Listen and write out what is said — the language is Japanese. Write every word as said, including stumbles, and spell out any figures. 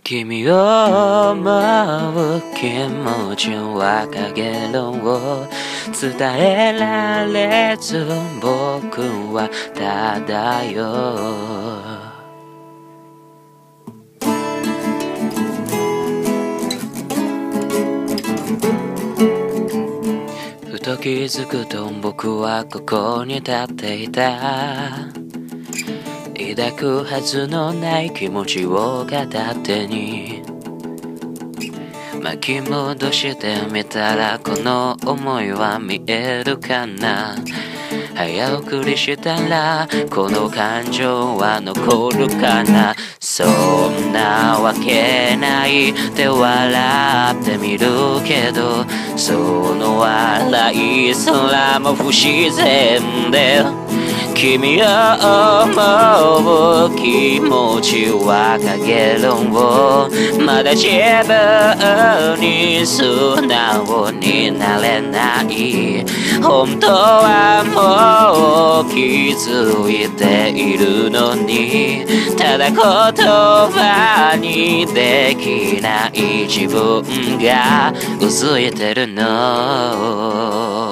君を思う気持ちはかげろう伝えられず僕はただよふと気づくと僕はここに立っていた抱くはずのない気持ちを片手に巻き戻してみたらこの思いは見えるかな早送りしたらこの感情は残るかなそんなわけないって笑ってみるけどその笑いすらも不自然で君を思う気持ちはかげろうまだ自分に素直になれない本当はもう気づいているのにただ言葉にできない自分がうずいてるの